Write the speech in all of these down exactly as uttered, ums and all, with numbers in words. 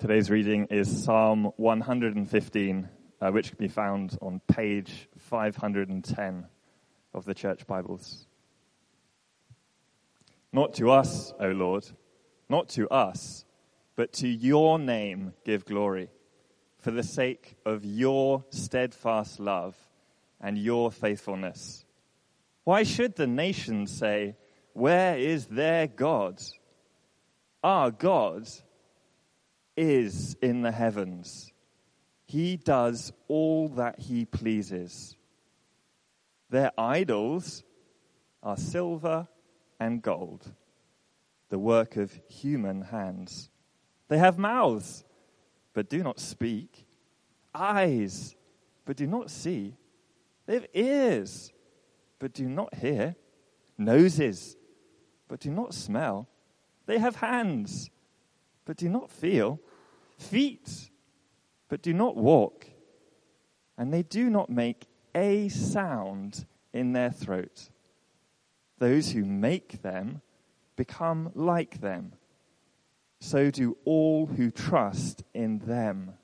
Today's reading is Psalm one hundred fifteen, uh, which can be found on page five hundred ten of the Church Bibles. Not to us, O Lord, not to us, but to your name give glory, for the sake of your steadfast love and your faithfulness. Why should the nations say, "Where is their God?" Our God is in the heavens. He does all that he pleases. Their idols are silver and gold, the work of human hands. They have mouths, but do not speak, eyes, but do not see. They have ears, but do not hear, noses, but do not smell. They have hands, but do not feel, feet, but do not walk, and they do not make a sound in their throat. Those who make them become like them. So do all who trust in them.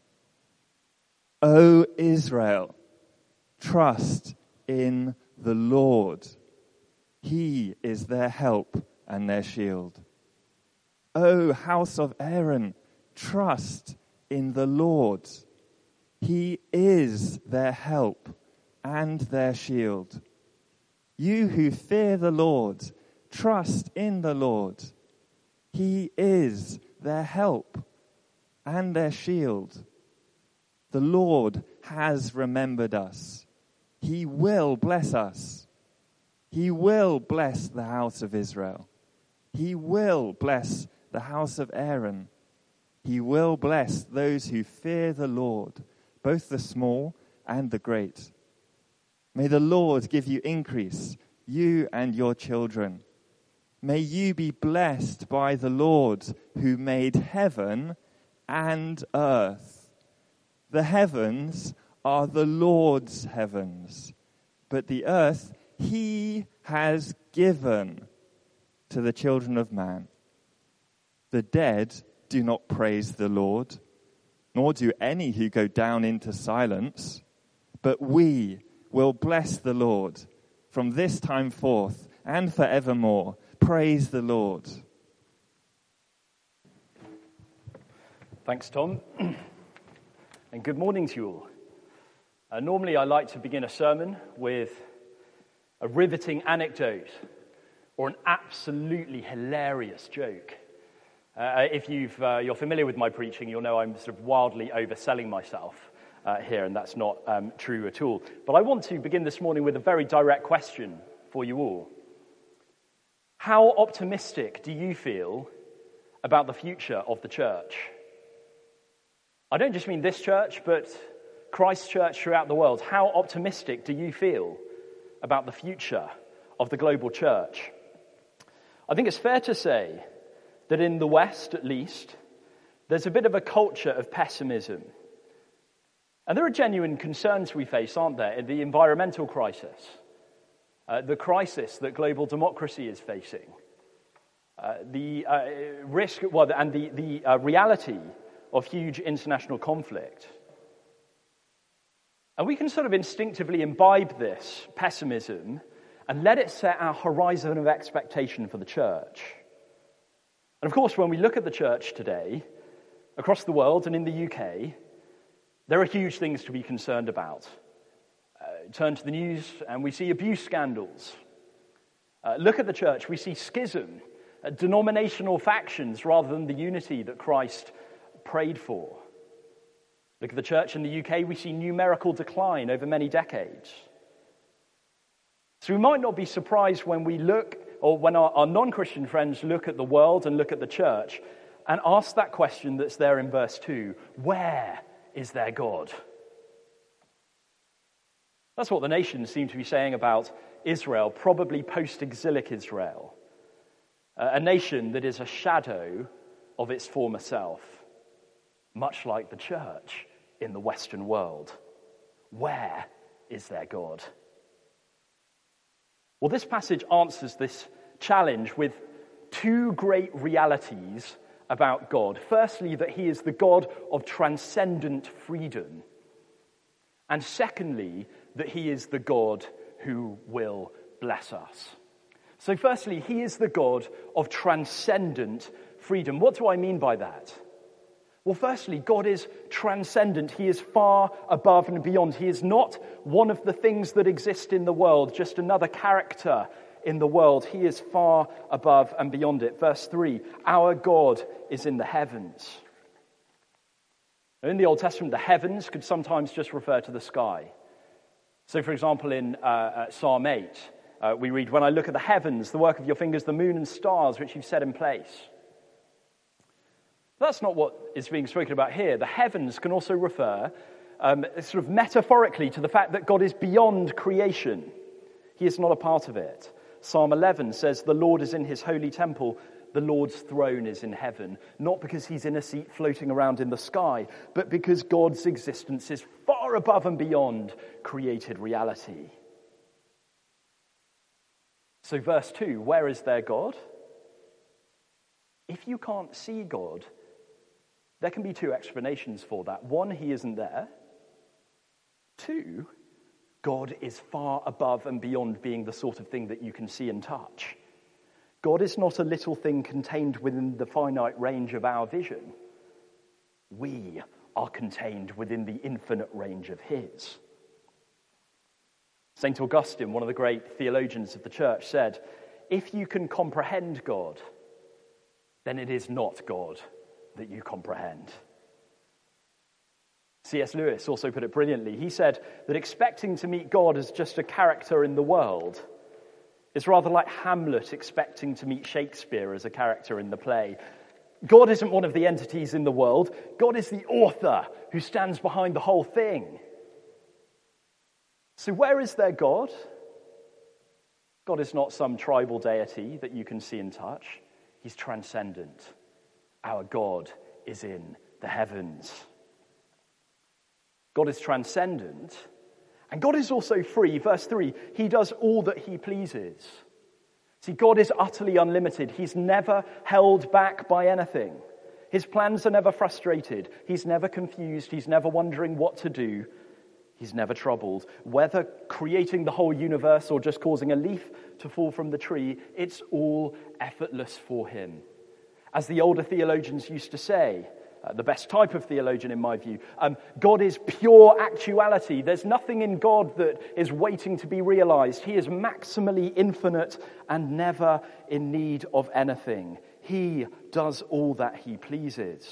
O Israel, trust in the Lord. He is their help and their shield. O house of Aaron, trust in the Lord. He is their help and their shield. You who fear the Lord, trust in the Lord. He is their help and their shield. The Lord has remembered us. He will bless us. He will bless the house of Israel. He will bless the house of Aaron. He will bless those who fear the Lord, both the small and the great. May the Lord give you increase, you and your children. May you be blessed by the Lord who made heaven and earth. The heavens are the Lord's heavens, but the earth he has given to the children of man. The dead do not praise the Lord, nor do any who go down into silence, but we will bless the Lord from this time forth and forevermore. Praise the Lord. Thanks, Tom. And good morning to you all. Uh, normally I like to begin a sermon with a riveting anecdote or an absolutely hilarious joke. Uh, if you've, uh, you're familiar with my preaching, you'll know I'm sort of wildly overselling myself uh, here, and that's not um, true at all. But I want to begin this morning with a very direct question for you all. How optimistic do you feel about the future of the church? I don't just mean this church, but Christ Church throughout the world. How optimistic do you feel about the future of the global church? I think it's fair to say that in the West, at least, there's a bit of a culture of pessimism. And there are genuine concerns we face, aren't there? The environmental crisis, uh, the crisis that global democracy is facing, uh, the uh, risk, well, and the, the uh, reality of huge international conflict. And we can sort of instinctively imbibe this pessimism and let it set our horizon of expectation for the church. And of course, when we look at the church today, across the world and in the U K, there are huge things to be concerned about. Uh, turn to the news and we see abuse scandals. Uh, look at the church, we see schism, uh, denominational factions rather than the unity that Christ prayed for. Look at the church in the U K, we see numerical decline over many decades. So we might not be surprised when we look, or when our, our non-Christian friends look at the world and look at the church and ask that question that's there in verse two, where is their God? That's what the nations seem to be saying about Israel, probably post-exilic Israel, uh, a nation that is a shadow of its former self, much like the church in the Western world. Where is their God? Well, this passage answers this challenge with two great realities about God. Firstly, that he is the God of transcendent freedom. And secondly, that he is the God who will bless us. So firstly, he is the God of transcendent freedom. What do I mean by that? Well, firstly, God is transcendent. He is far above and beyond. He is not one of the things that exist in the world, just another character in the world. He is far above and beyond it. Verse three, our God is in the heavens. In the Old Testament, the heavens could sometimes just refer to the sky. So, for example, in uh, uh, Psalm eight, uh, we read, when I look at the heavens, the work of your fingers, the moon and stars which you've set in place. That's not what is being spoken about here. The heavens can also refer um, sort of metaphorically to the fact that God is beyond creation. He is not a part of it. Psalm eleven says, the Lord is in his holy temple. The Lord's throne is in heaven. Not because he's in a seat floating around in the sky, but because God's existence is far above and beyond created reality. So verse two, where is their God? If you can't see God, there can be two explanations for that. One, he isn't there. Two, God is far above and beyond being the sort of thing that you can see and touch. God is not a little thing contained within the finite range of our vision. We are contained within the infinite range of his. Saint Augustine, one of the great theologians of the church, said, if you can comprehend God, then it is not God that you comprehend. C S Lewis also put it brilliantly. He said that expecting to meet God as just a character in the world is rather like Hamlet expecting to meet Shakespeare as a character in the play. God isn't one of the entities in the world. God is the author who stands behind the whole thing. So where is their God? God is not some tribal deity that you can see and touch. He's transcendent. Our God is in the heavens. God is transcendent, and God is also free. Verse three, he does all that he pleases. See, God is utterly unlimited. He's never held back by anything. His plans are never frustrated. He's never confused. He's never wondering what to do. He's never troubled. Whether creating the whole universe or just causing a leaf to fall from the tree, it's all effortless for him. As the older theologians used to say, uh, the best type of theologian in my view, um, God is pure actuality. There's nothing in God that is waiting to be realized. He is maximally infinite and never in need of anything. He does all that he pleases.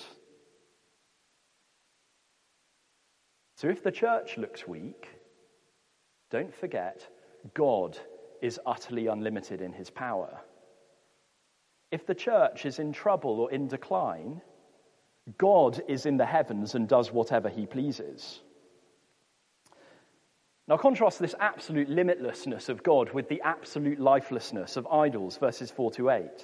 So if the church looks weak, don't forget, God is utterly unlimited in his power. If the church is in trouble or in decline, God is in the heavens and does whatever he pleases. Now contrast this absolute limitlessness of God with the absolute lifelessness of idols, verses four to eight.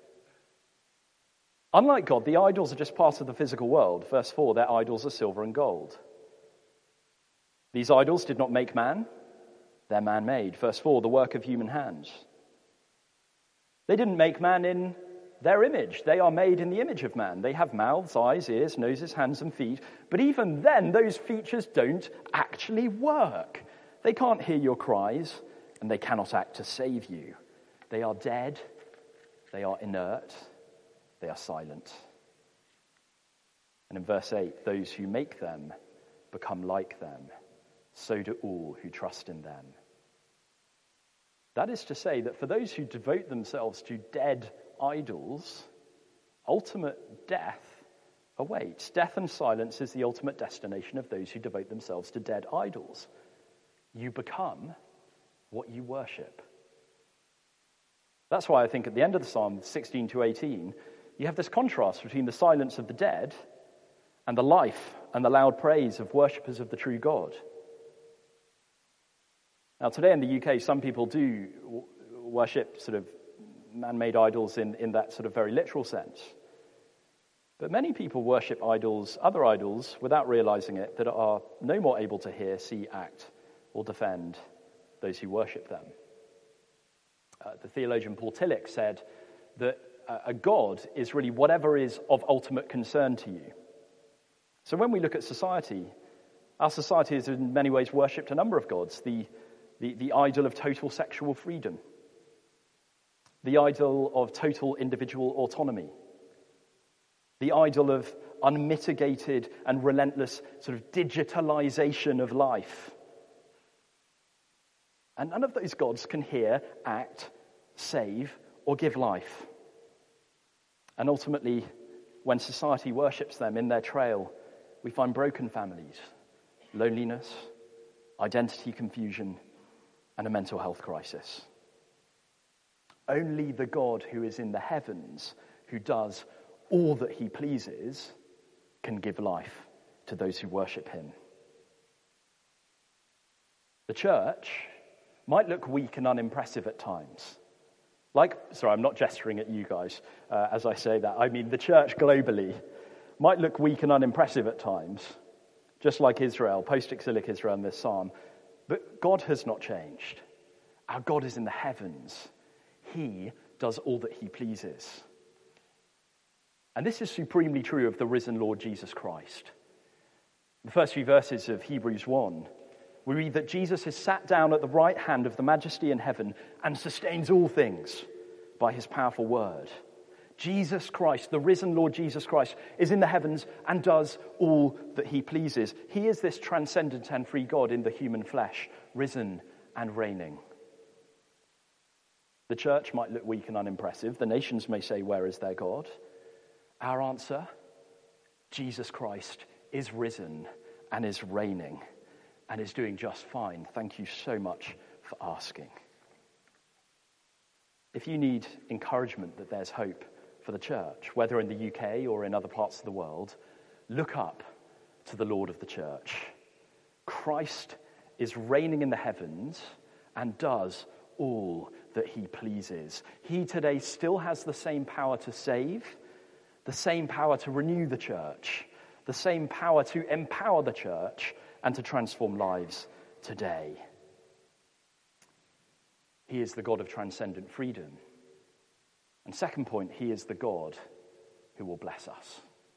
Unlike God, the idols are just part of the physical world. Verse four, their idols are silver and gold. These idols did not make man, they're man-made. Verse four, the work of human hands. They didn't make man in their image. They are made in the image of man. They have mouths, eyes, ears, noses, hands, and feet. But even then, those features don't actually work. They can't hear your cries, and they cannot act to save you. They are dead. They are inert. They are silent. And in verse eight, those who make them become like them. So do all who trust in them. That is to say that for those who devote themselves to dead idols, ultimate death awaits. Death and silence is the ultimate destination of those who devote themselves to dead idols. You become what you worship. That's why I think at the end of the Psalm sixteen to eighteen, you have this contrast between the silence of the dead and the life and the loud praise of worshippers of the true God. Now, today in the U K, some people do worship sort of man-made idols in, in that sort of very literal sense. But many people worship idols, other idols, without realizing it, that are no more able to hear, see, act, or defend those who worship them. Uh, the theologian Paul Tillich said that a God is really whatever is of ultimate concern to you. So when we look at society, our society has in many ways worshipped a number of gods. The, the, the idol of total sexual freedom, the idol of total individual autonomy, the idol of unmitigated and relentless sort of digitalization of life. And none of those gods can hear, act, save, or give life. And ultimately, when society worships them in their trail, we find broken families, loneliness, identity confusion, and a mental health crisis. Only the God who is in the heavens, who does all that he pleases, can give life to those who worship him. The church might look weak and unimpressive at times. Like, sorry, I'm not gesturing at you guys uh, as I say that. I mean, the church globally might look weak and unimpressive at times, just like Israel, post-exilic Israel in this psalm. But God has not changed. Our God is in the heavens. He does all that he pleases. And this is supremely true of the risen Lord Jesus Christ. In the first few verses of Hebrews one, we read that Jesus is sat down at the right hand of the majesty in heaven and sustains all things by his powerful word. Jesus Christ, the risen Lord Jesus Christ, is in the heavens and does all that he pleases. He is this transcendent and free God in the human flesh, risen and reigning. The church might look weak and unimpressive. The nations may say, where is their God? Our answer, Jesus Christ is risen and is reigning and is doing just fine. Thank you so much for asking. If you need encouragement that there's hope for the church, whether in the U K or in other parts of the world, look up to the Lord of the church. Christ is reigning in the heavens and does all that he pleases. He today still has the same power to save, the same power to renew the church, the same power to empower the church and to transform lives today. He is the God of transcendent freedom. And second point, he is the God who will bless us.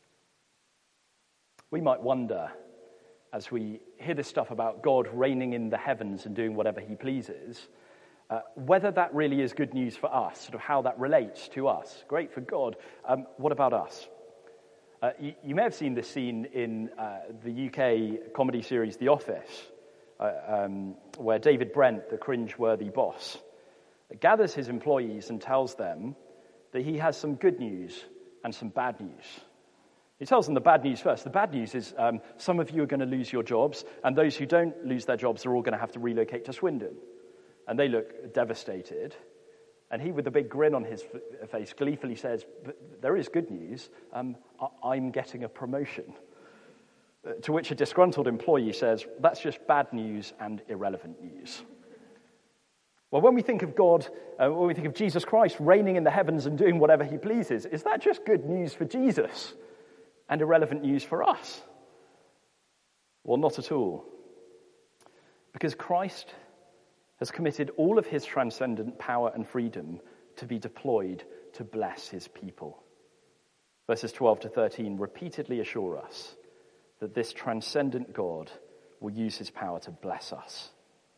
We might wonder, as we hear this stuff about God reigning in the heavens and doing whatever he pleases, uh, whether that really is good news for us, sort of how that relates to us. Great for God. Um, what about us? Uh, you, you may have seen this scene in uh, the U K comedy series The Office, uh, um, where David Brent, the cringe-worthy boss, gathers his employees and tells them that he has some good news and some bad news. He tells them the bad news first. The bad news is um, some of you are going to lose your jobs, and those who don't lose their jobs are all going to have to relocate to Swindon. And they look devastated. And he, with a big grin on his f- face, gleefully says, but there is good news. Um, I- I'm getting a promotion. Uh, to which a disgruntled employee says, that's just bad news and irrelevant news. Well, when we think of God, uh, when we think of Jesus Christ reigning in the heavens and doing whatever he pleases, is that just good news for Jesus and irrelevant news for us? Well, not at all. Because Christ has committed all of his transcendent power and freedom to be deployed to bless his people. Verses twelve to thirteen repeatedly assure us that this transcendent God will use his power to bless us.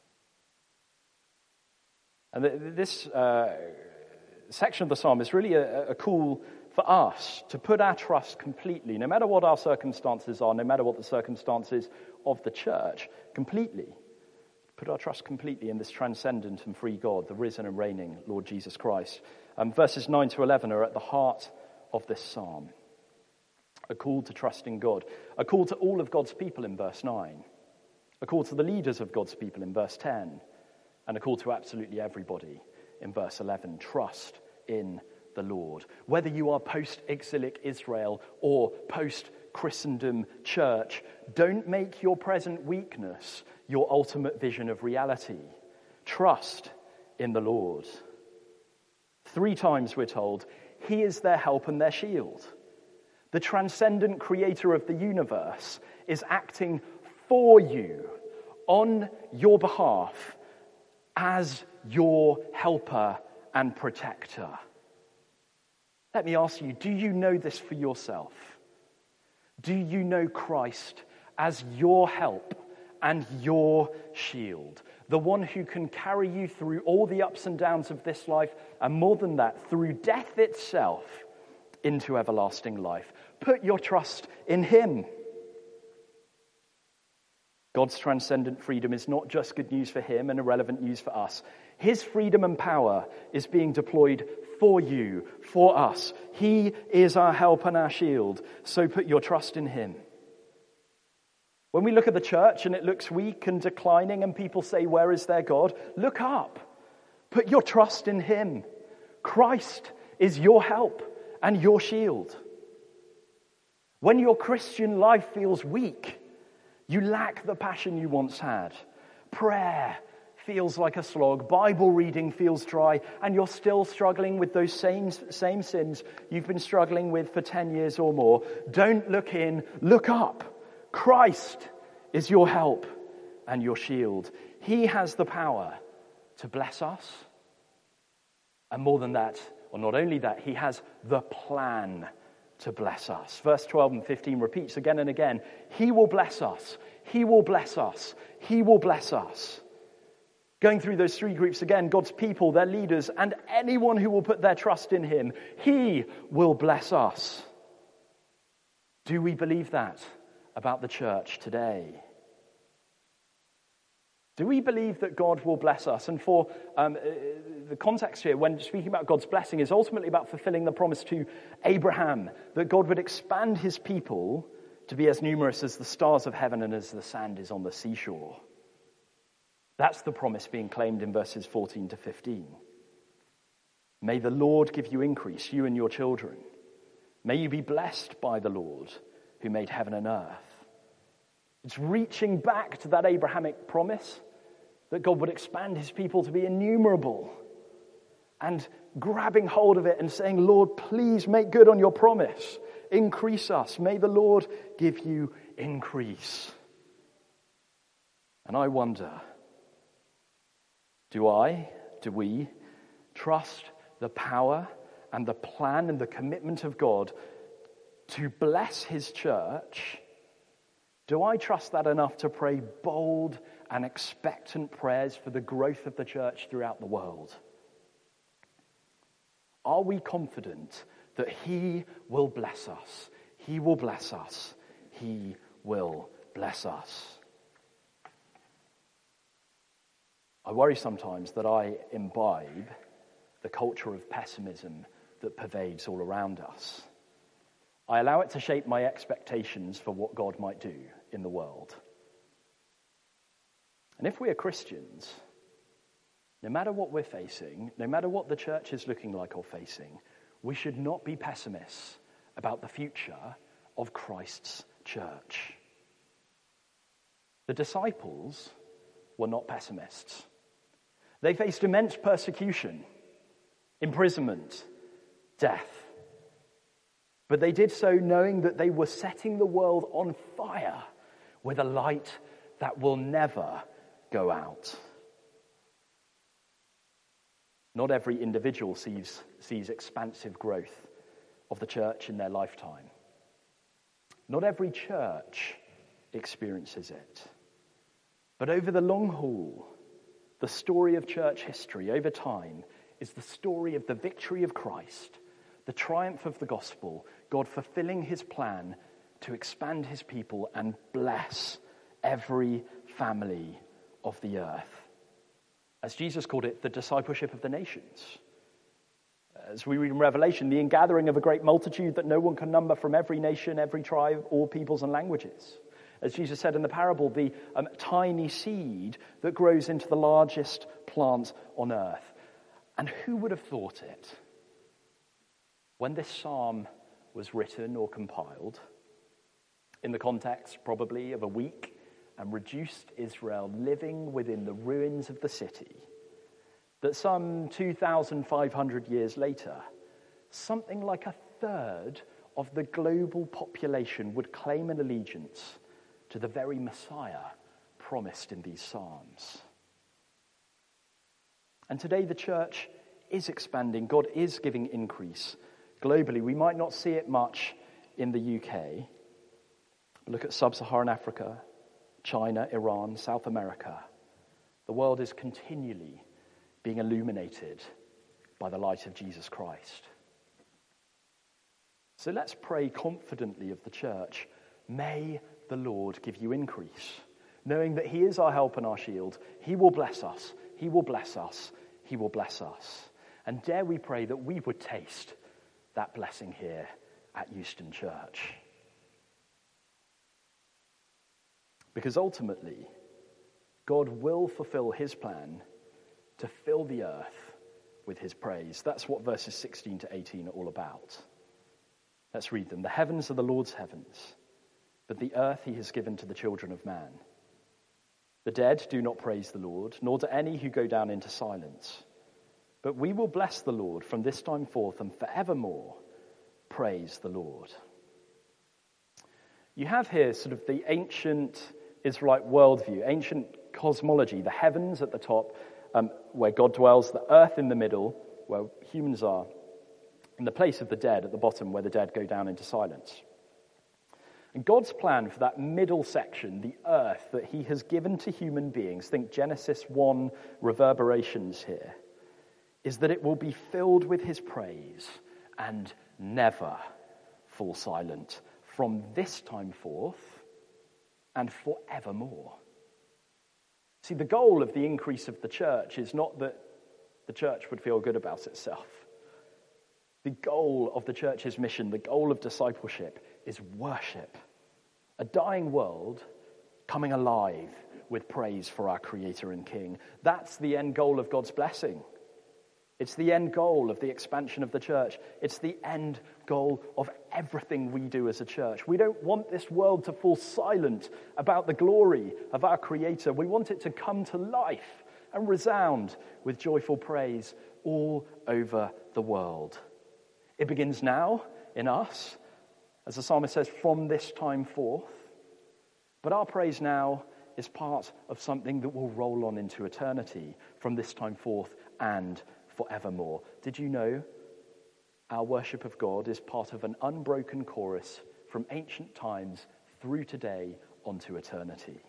And this uh, section of the psalm is really a, a call for us to put our trust completely, no matter what our circumstances are, no matter what the circumstances of the church, completely. Put our trust completely in this transcendent and free God, the risen and reigning Lord Jesus Christ. Um, verses nine to eleven are at the heart of this psalm. A call to trust in God. A call to all of God's people in verse nine. A call to the leaders of God's people in verse ten. And a call to absolutely everybody in verse eleven. Trust in the Lord. Whether you are post-exilic Israel or post-Christendom church, don't make your present weakness your ultimate vision of reality. Trust in the Lord. Three times we're told, he is their help and their shield. The transcendent creator of the universe is acting for you, on your behalf, as your helper and protector. Let me ask you, do you know this for yourself? Do you know Christ as your help and your shield? The one who can carry you through all the ups and downs of this life, and more than that, through death itself into everlasting life. Put your trust in him. God's transcendent freedom is not just good news for him and irrelevant news for us. His freedom and power is being deployed for you, for us. He is our help and our shield, so put your trust in him. When we look at the church and it looks weak and declining and people say, where is their God? Look up. Put your trust in him. Christ is your help and your shield. When your Christian life feels weak, you lack the passion you once had. Prayer feels like a slog. Bible reading feels dry. And you're still struggling with those same, same sins you've been struggling with for ten years or more. Don't look in, look up. Christ is your help and your shield. He has the power to bless us. And more than that, or not only that, he has the plan to bless us. Verse twelve and fifteen repeats again and again. He will bless us. He will bless us. He will bless us. Going through those three groups again, God's people, their leaders, and anyone who will put their trust in him, he will bless us. Do we believe that about the church today? Do we believe that God will bless us? And for um, the context here, when speaking about God's blessing, is ultimately about fulfilling the promise to Abraham, that God would expand his people to be as numerous as the stars of heaven and as the sand is on the seashore. That's the promise being claimed in verses fourteen to fifteen. May the Lord give you increase, you and your children. May you be blessed by the Lord who made heaven and earth. It's reaching back to that Abrahamic promise that God would expand his people to be innumerable, and grabbing hold of it and saying, Lord, please make good on your promise. Increase us. May the Lord give you increase. And I wonder, do I, do we, trust the power and the plan and the commitment of God to bless his church? Do I trust that enough to pray bold and expectant prayers for the growth of the church throughout the world? Are we confident that he will bless us? He will bless us. He will bless us. I worry sometimes that I imbibe the culture of pessimism that pervades all around us. I allow it to shape my expectations for what God might do in the world. And if we are Christians, no matter what we're facing, no matter what the church is looking like or facing, we should not be pessimists about the future of Christ's church. The disciples were not pessimists. They faced immense persecution, imprisonment, death. But they did so knowing that they were setting the world on fire with a light that will never go out. Not every individual sees, sees expansive growth of the church in their lifetime. Not every church experiences it. But over the long haul, the story of church history over time is the story of the victory of Christ, the triumph of the gospel, God fulfilling his plan to expand his people and bless every family of the earth. As Jesus called it, the discipleship of the nations. As we read in Revelation, the ingathering of a great multitude that no one can number from every nation, every tribe, all peoples and languages. As Jesus said in the parable, the um, tiny seed that grows into the largest plant on earth. And who would have thought it? When this psalm was written or compiled, in the context probably of a weak and reduced Israel living within the ruins of the city, that some two thousand five hundred years later, something like a third of the global population would claim an allegiance to the very Messiah promised in these Psalms. And today the church is expanding. God is giving increase. Globally, we might not see it much in the U K. Look at sub-Saharan Africa, China, Iran, South America. The world is continually being illuminated by the light of Jesus Christ. So let's pray confidently of the church. May the Lord give you increase, knowing that he is our help and our shield. He will bless us. He will bless us. He will bless us. And dare we pray that we would taste that blessing here at Euston Church. Because ultimately, God will fulfill his plan to fill the earth with his praise. That's what verses sixteen to eighteen are all about. Let's read them. The heavens are the Lord's heavens, but the earth he has given to the children of man. The dead do not praise the Lord, nor do any who go down into silence. But we will bless the Lord from this time forth and forevermore. Praise the Lord. You have here sort of the ancient Israelite worldview, ancient cosmology, the heavens at the top, um, where God dwells, the earth in the middle, where humans are, and the place of the dead at the bottom, where the dead go down into silence. And God's plan for that middle section, the earth that he has given to human beings, think Genesis one reverberations here, is that it will be filled with his praise and never fall silent from this time forth and forevermore. See, the goal of the increase of the church is not that the church would feel good about itself. The goal of the church's mission, the goal of discipleship, is worship. A dying world coming alive with praise for our Creator and King. That's the end goal of God's blessing. It's the end goal of the expansion of the church. It's the end goal of everything we do as a church. We don't want this world to fall silent about the glory of our Creator. We want it to come to life and resound with joyful praise all over the world. It begins now in us, as the psalmist says, from this time forth. But our praise now is part of something that will roll on into eternity from this time forth and forevermore. Did you know our worship of God is part of an unbroken chorus from ancient times through today onto eternity?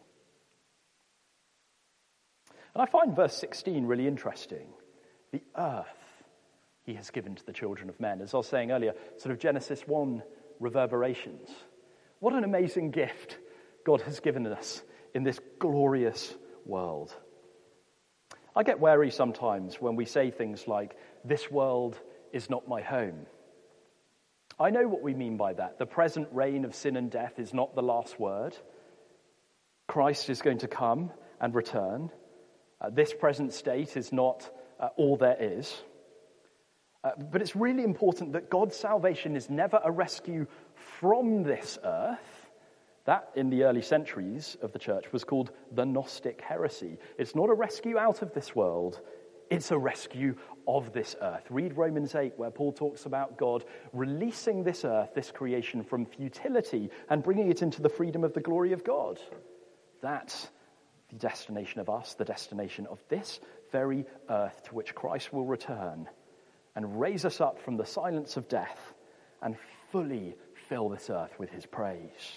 And I find verse sixteen really interesting. The earth he has given to the children of men. As I was saying earlier, sort of Genesis one reverberations. What an amazing gift God has given us in this glorious world. I get wary sometimes when we say things like, this world is not my home. I know what we mean by that. The present reign of sin and death is not the last word. Christ is going to come and return. Uh, this present state is not uh, all there is. Uh, but it's really important that God's salvation is never a rescue from this earth. That, in the early centuries of the church, was called the Gnostic heresy. It's not a rescue out of this world. It's a rescue of this earth. Read Romans eight, where Paul talks about God releasing this earth, this creation, from futility and bringing it into the freedom of the glory of God. That's the destination of us, the destination of this very earth to which Christ will return and raise us up from the silence of death and fully fill this earth with his praise.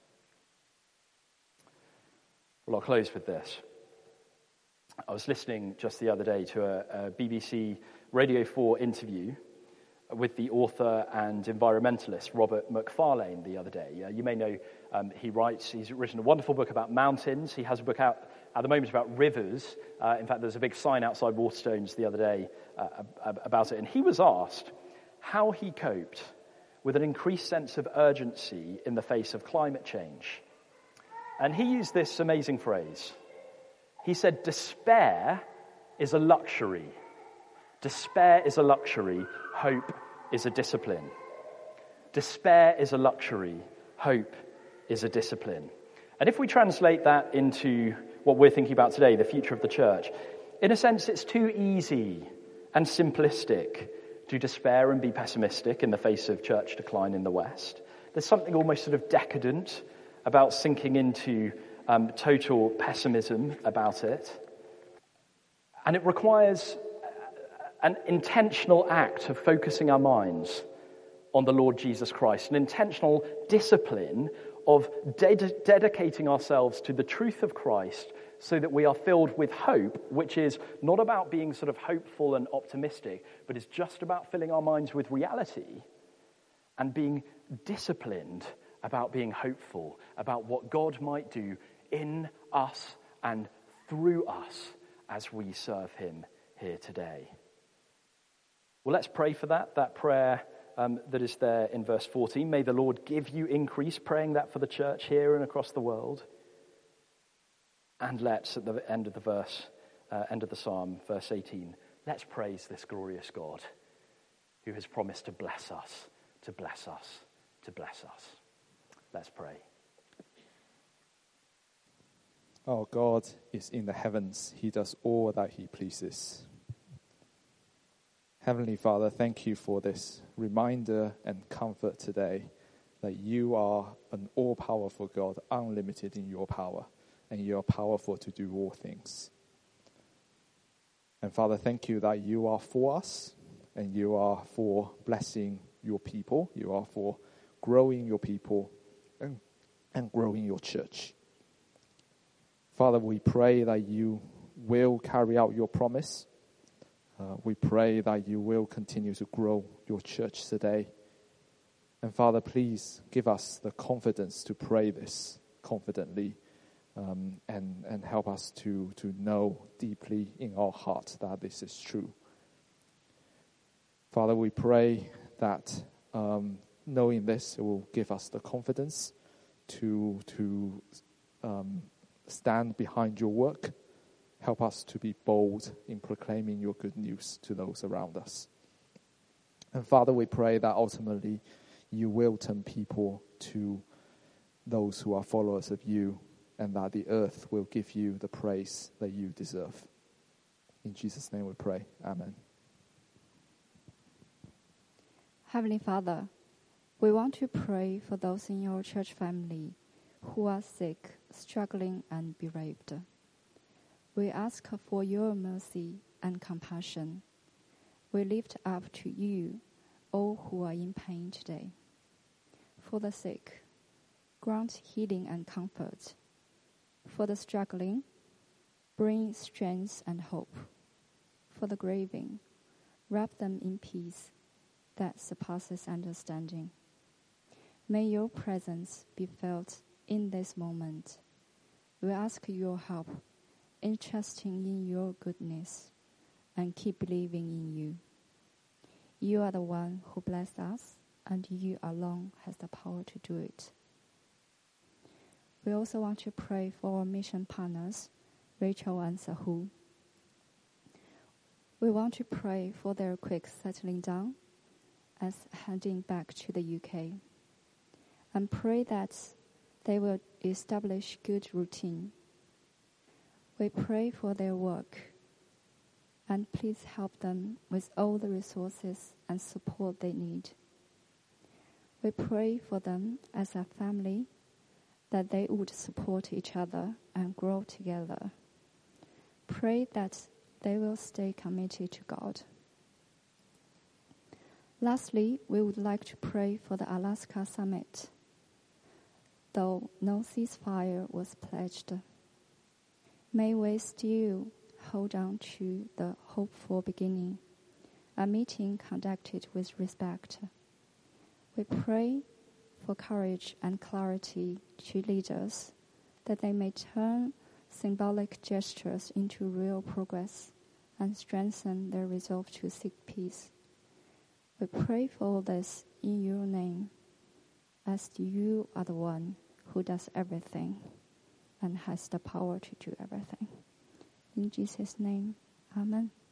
Well, I'll close with this. I was listening just the other day to a, a B B C Radio four interview with the author and environmentalist Robert Macfarlane the other day. Uh, you may know um, he writes, he's written a wonderful book about mountains. He has a book out at the moment about rivers. Uh, in fact, there's a big sign outside Waterstones the other day uh, about it. And he was asked how he coped with an increased sense of urgency in the face of climate change. And he used this amazing phrase. He said, despair is a luxury. Despair is a luxury. Hope is a discipline. Despair is a luxury. Hope is a discipline. And if we translate that into what we're thinking about today, the future of the church, in a sense, it's too easy and simplistic to despair and be pessimistic in the face of church decline in the West. There's something almost sort of decadent about sinking into um, total pessimism about it. And it requires an intentional act of focusing our minds on the Lord Jesus Christ, an intentional discipline of ded- dedicating ourselves to the truth of Christ so that we are filled with hope, which is not about being sort of hopeful and optimistic, but is just about filling our minds with reality and being disciplined about being hopeful, about what God might do in us and through us as we serve him here today. Well, let's pray for that, that prayer um, that is there in verse fourteen. May the Lord give you increase, praying that for the church here and across the world. And let's, at the end of the verse, uh, end of the psalm, verse eighteen, let's praise this glorious God who has promised to bless us, to bless us, to bless us. Let's pray. Our God is in the heavens. He does all that he pleases. Heavenly Father, thank you for this reminder and comfort today that you are an all-powerful God, unlimited in your power, and you are powerful to do all things. And Father, thank you that you are for us, and you are for blessing your people. You are for growing your people and, and growing your church. Father, we pray that you will carry out your promise. Uh, we pray that you will continue to grow your church today. And Father, please give us the confidence to pray this confidently um, and, and help us to, to know deeply in our heart that this is true. Father, we pray that um, knowing this, it will give us the confidence to, to um, stand behind your work. Help us to be bold in proclaiming your good news to those around us. And Father, we pray that ultimately you will turn people to those who are followers of you, and that the earth will give you the praise that you deserve. In Jesus' name we pray. Amen. Heavenly Father, we want to pray for those in your church family who are sick, struggling, and bereaved. We ask for your mercy and compassion. We lift up to you all who are in pain today. For the sick, grant healing and comfort. For the struggling, bring strength and hope. For the grieving, wrap them in peace that surpasses understanding. May your presence be felt in this moment. We ask your help in trusting in your goodness and keep believing in you. You are the one who blessed us, and you alone has the power to do it. We also want to pray for our mission partners, Rachel and Sahu. We want to pray for their quick settling down as heading back to the U K, and pray that they will establish good routine. We pray for their work, and please help them with all the resources and support they need. We pray for them as a family, that they would support each other and grow together. Pray that they will stay committed to God. Lastly, we would like to pray for the Alaska Summit. Though no ceasefire was pledged, may we still hold on to the hopeful beginning, a meeting conducted with respect. We pray for courage and clarity to leaders, that they may turn symbolic gestures into real progress and strengthen their resolve to seek peace. We pray for all this in your name, as you are the one who does everything and has the power to do everything. In Jesus' name, amen.